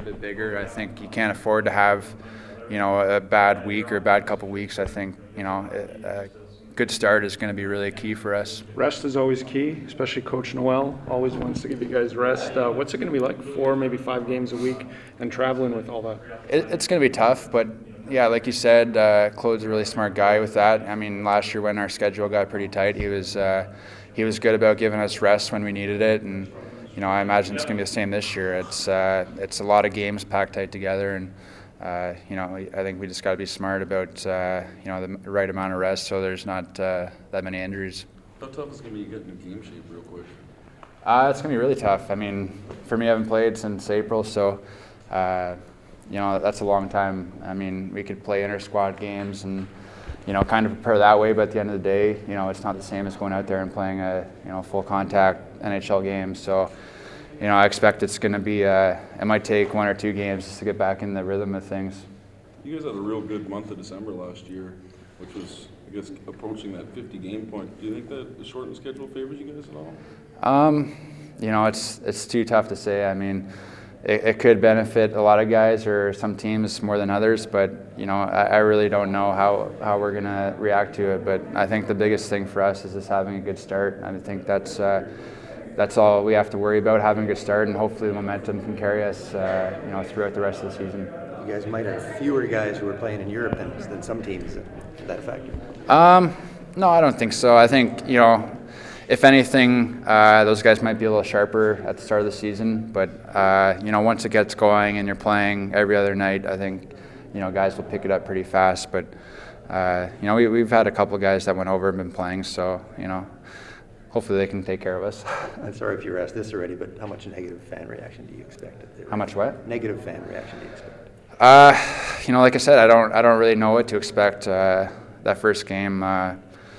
a bit bigger. I think you can't afford to have, a bad week or a bad couple weeks. I think, a good start is going to be really key for us. Rest is always key, especially Coach Noel always wants to give you guys rest. What's it going to be like 4, maybe 5 games a week and traveling with all that? It's going to be tough, but yeah, like you said, Claude's a really smart guy with that. I mean, last year when our schedule got pretty tight, he was good about giving us rest when we needed it, and I imagine it's going to be the same this year. It's a lot of games packed tight together, and I think we just got to be smart about the right amount of rest so there's not that many injuries. How tough is it going to be getting in game shape real quick? It's going to be really tough. I mean, for me, I haven't played since April, so that's a long time. I mean, we could play inter-squad games and kind of prepare that way, but at the end of the day, it's not the same as going out there and playing a full contact NHL game. So I expect it's going to be it might take 1 or 2 games just to get back in the rhythm of things. You guys had a real good month of December last year, which was, I guess, approaching that 50-game point. Do you think that the shortened schedule favors you guys at all? It's too tough to say. I mean, it could benefit a lot of guys or some teams more than others, but I really don't know how we're going to react to it. But I think the biggest thing for us is just having a good start. I think that's all we have to worry about, having a good start, and hopefully the momentum can carry us throughout the rest of the season. You guys might have fewer guys who are playing in Europe than some teams. Is that a factor? No, I don't think so. I think if anything, those guys might be a little sharper at the start of the season. But once it gets going and you're playing every other night, I think guys will pick it up pretty fast. But we've had a couple of guys that went over and been playing, so hopefully they can take care of us. I'm sorry if you were asked this already, but how much negative fan reaction do you expect? How much what? Negative fan reaction do you expect? Like I said, I don't really know what to expect. That first game, I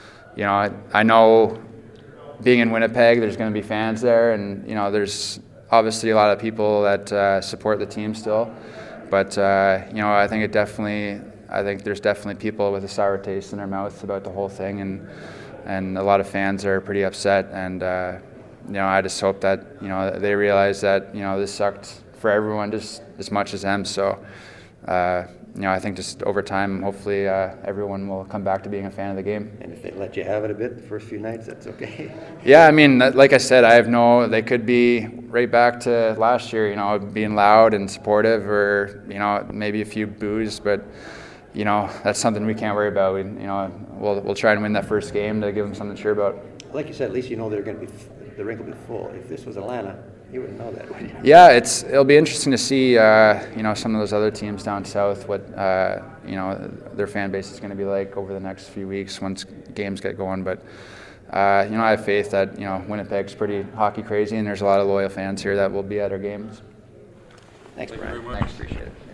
know being in Winnipeg, there's going to be fans there, and there's obviously a lot of people that support the team still. But I think there's definitely people with a sour taste in their mouth about the whole thing, and a lot of fans are pretty upset. And I just hope that they realize that this sucked for everyone just as much as them. So I think just over time, hopefully everyone will come back to being a fan of the game. And if they let you have it a bit the first few nights, that's okay. Yeah, I mean, like I said, they could be right back to last year, being loud and supportive, or maybe a few boos, but that's something we can't worry about. We'll try and win that first game to give them something to cheer about. Like you said, at least they're going to be the rink will be full. If this was Atlanta, you wouldn't know that, would you? Yeah, it'll be interesting to see some of those other teams down south, what their fan base is going to be like over the next few weeks once games get going. But I have faith that Winnipeg's pretty hockey crazy, and there's a lot of loyal fans here that will be at our games. Thanks, Brian. Thanks, appreciate it.